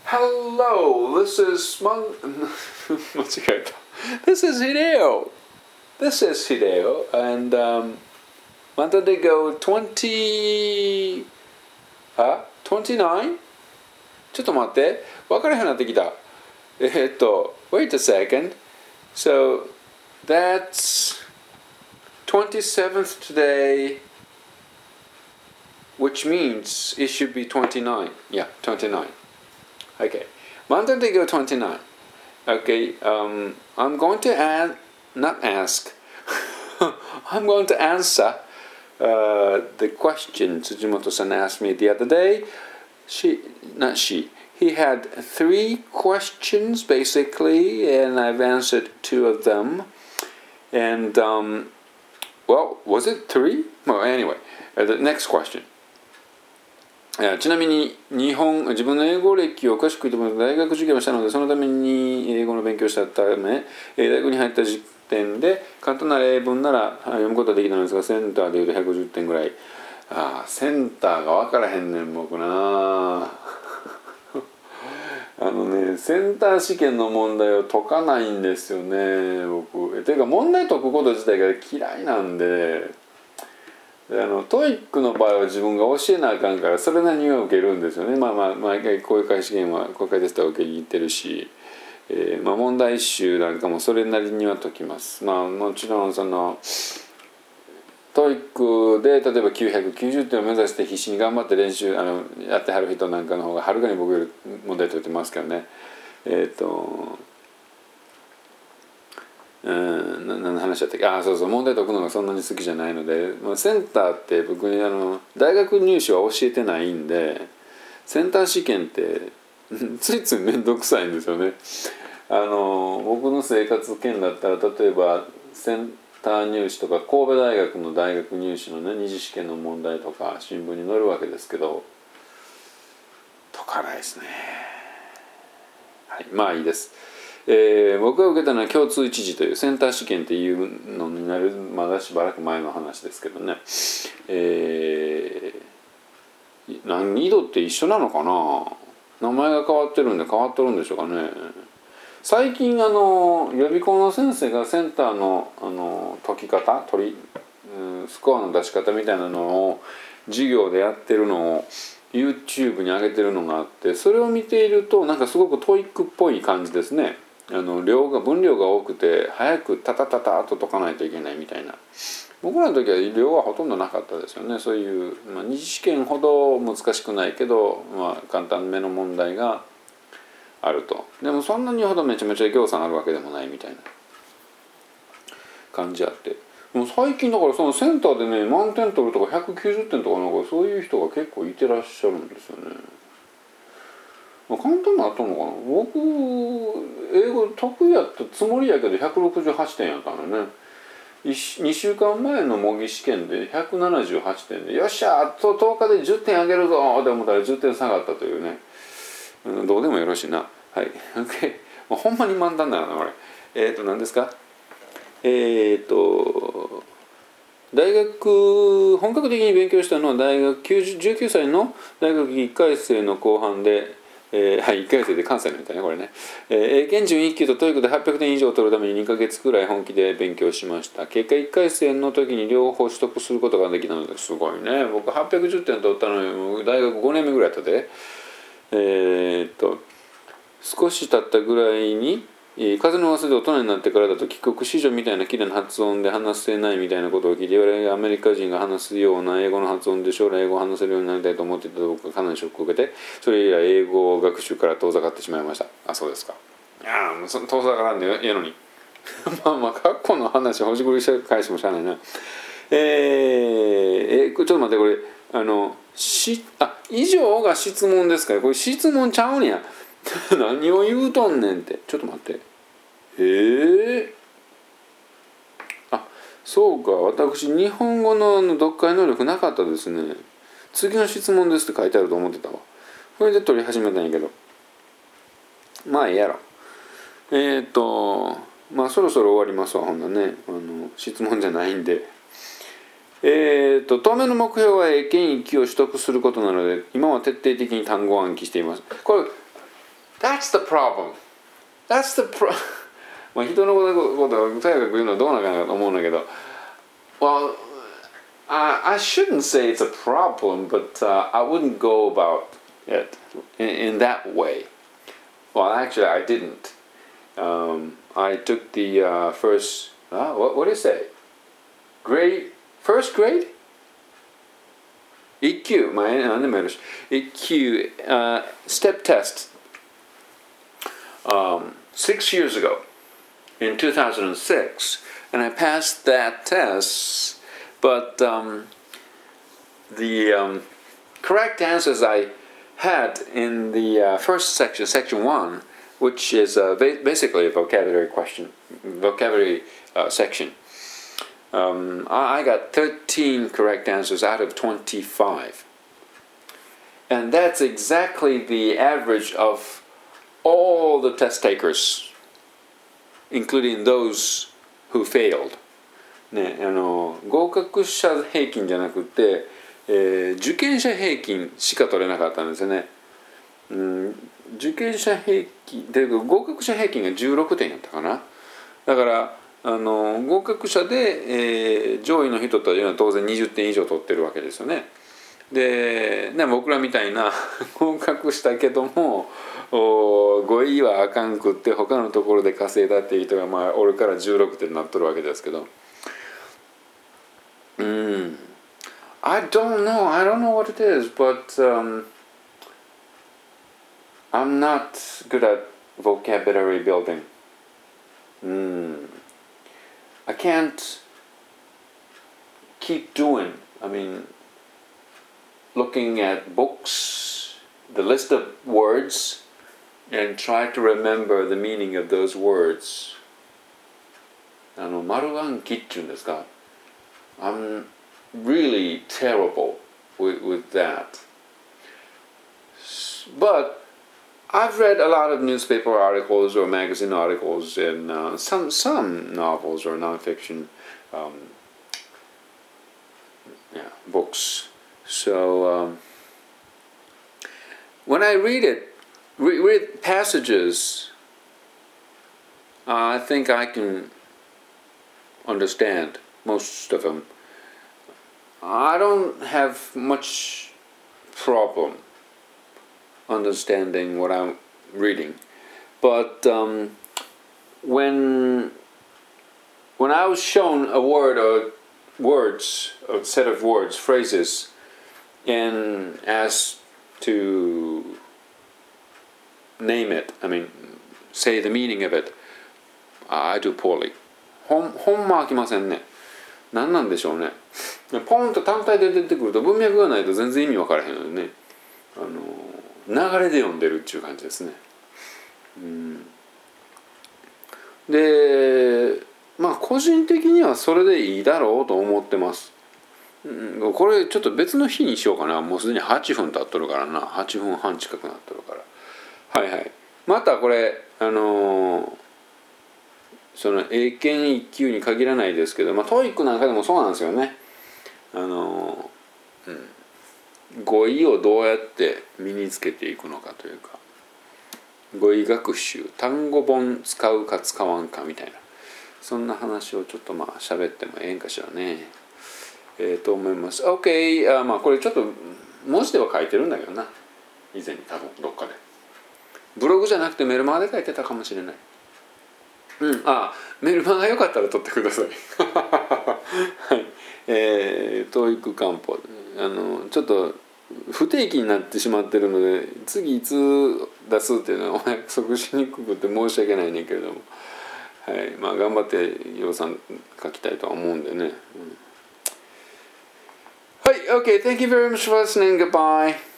Hello, this is 間違えた。This is Hideo. This is Hideo, and wanted to go 29? ちょっと待って、分からへんなってきた。wait a second. So that's 27th today, which means it should be 29. Yeah, 29. Okay, wanted to go 29. Okay, I'm going to not ask. I'm going to answer the question Tsujimoto-san asked me the other day. He had 3 questions basically, and I've answered 2 of them. And, well, was it 3? Well, anyway, the next question. ちなみに自分の英語歴を詳しく言っても大学受験をしたので、そのために英語の勉強をしたため、大学に入った時点で簡単な例文なら読むことができたのですが、センターでいうと150点ぐらい。センターが分からへんねん僕な。センター試験の問題を解かないんですよね僕。ていうか問題解くこと自体が嫌いなんで。トイックの場合は自分が教えなあかんからそれなりには受けるんですよね。毎回こういう試験は公開テストは受けに行ってるし、問題集なんかもそれなりには解きます。もちろんそのトイックで例えば990点を目指して必死に頑張って練習やってはる人なんかの方がはるかに僕より問題解いてますけどね。何の話だったっけ。そうそう、問題解くのがそんなに好きじゃないので、センターって僕に大学入試は教えてないんで、センター試験ってついつい面倒くさいんですよね。僕の生活圏だったら例えばセンター入試とか神戸大学の大学入試のね二次試験の問題とか新聞に載るわけですけど、解かないですね。はい、まあいいです。僕が受けたのは共通一次というセンター試験っていうのになるまだしばらく前の話ですけどね、2度って一緒なのかな。名前が変わってるんで変わっとるんでしょうかね。最近予備校の先生がセンターの解き方スコアの出し方みたいなのを授業でやってるのを YouTube に上げてるのがあって、それを見ているとなんかすごくトイックっぽい感じですね。分量が多くて早くタタタタと解かないといけないみたいな。僕らの時は量はほとんどなかったですよね。そういう、二次試験ほど難しくないけど、簡単めの問題があると。でもそんなにほどめちゃめちゃ行さんあるわけでもないみたいな感じあって、もう最近だからそのセンターでね満点取るとか190点とかなんかそういう人が結構いてらっしゃるんですよね。簡単なったのかな。僕英語得意やったつもりやけど168点やったのね。2週間前の模擬試験で178点でよっしゃあと10日で10点上げるぞって思ったら10点下がったというね、どうでもよろしいな。はい OK ほんまに漫談だよなこれ。何ですか。大学本格的に勉強したのは19歳の大学1回生の後半で、1回生で関西のみたいなこれね、英検準1級とトイックで800点以上取るために2ヶ月くらい本気で勉強しました。結果1回生の時に両方取得することができたのですごいね。僕810点取ったのに大学5年目ぐらいやったで。少し経ったぐらいに風の噂で大人になってからだと帰国子女みたいな綺麗な発音で話せないみたいなことを聞いて、我々がアメリカ人が話すような英語の発音で将来英語を話せるようになりたいと思っていた僕がかなりショックを受けて、それ以来英語学習から遠ざかってしまいました。そうですか。もうその遠ざからんでええのに過去の話ほじくり返してもしゃあないな。ちょっと待って、これ以上が質問ですから、これ質問ちゃうねや何を言うとんねんって。ちょっと待って。そうか、私日本語の読解能力なかったですね。次の質問ですって書いてあると思ってたわ。これで取り始めたんやけど、まあええやろ。そろそろ終わりますわ。ほんなね質問じゃないんで。当面の目標は英検1級を取得することなので、今は徹底的に単語を暗記しています。これ That's the problem. That's the problem. まあ人のことをとやかく言うのはどうなのかなと思うんだけど。Well, I shouldn't say it's a problem, but I wouldn't go about it in that way. Well, actually, I didn't. I took the first, what do you say? First grade? 1級、まあ何でもやるし、1級、step test, 6 years ago, in 2006, and I passed that test, but the correct answers I had in the first section, section 1, which is basically a vocabulary section. I got 13 correct answers out of 25. And that's exactly the average of all the test takers, including those who failed. ね、合格者平均じゃなくて、受験者平均しか取れなかったんですよね。受験者平均で合格者平均が16点やったかな。だから合格者で、上位の人というのは当然20点以上取ってるわけですよね。で、僕らみたいな合格したけども5位はあかんくって他のところで稼いだっていう人がまあ俺から16点になっとるわけですけど。I don't know what it is, but I'm not good at vocabulary building. I can't keep doing. I mean, looking at books, the list of words, and try to remember the meaning of those words. 丸暗記っていうんですか。I'm really terrible with that. But I've read a lot of newspaper articles or magazine articles and some novels or nonfiction books. So when I read passages, I think I can understand most of them. I don't have much problem understanding what I'm reading, but when I was shown a word or words, a set of words, phrases, and asked to name it, I mean, say the meaning of it, I do poorly. ほんま飽きませんね。何なんでしょうね。ポンと単体で出てくると文脈がないと全然意味分からへんのでね。流れで読んでるっていう感じですね。で、まあ個人的にはそれでいいだろうと思ってます。これちょっと別の日にしようかな。もうすでに8分経っとるからな。8分半近くなっとるから。はいはい。またこれその英検1級に限らないですけど、まあTOEICなんかでもそうなんですよね。語彙をどうやって身につけていくのかというか、語彙学習、単語本使うか使わんかみたいな、そんな話をちょっとまあ喋ってもええんかしらね。と思います。OK、まあこれちょっと文字では書いてるんだけどな。以前に多分どっかで。ブログじゃなくてメルマガで書いてたかもしれない。メルマガよかったら取ってください。はい。TOEIC漢方。ちょっと不定期になってしまってるので、次いつ出すっていうのはお約束しにくくて申し訳ないねんけれども、はい、まあ頑張って予算書きたいとは思うんでね。はい、OK, thank you very much for listening. Goodbye.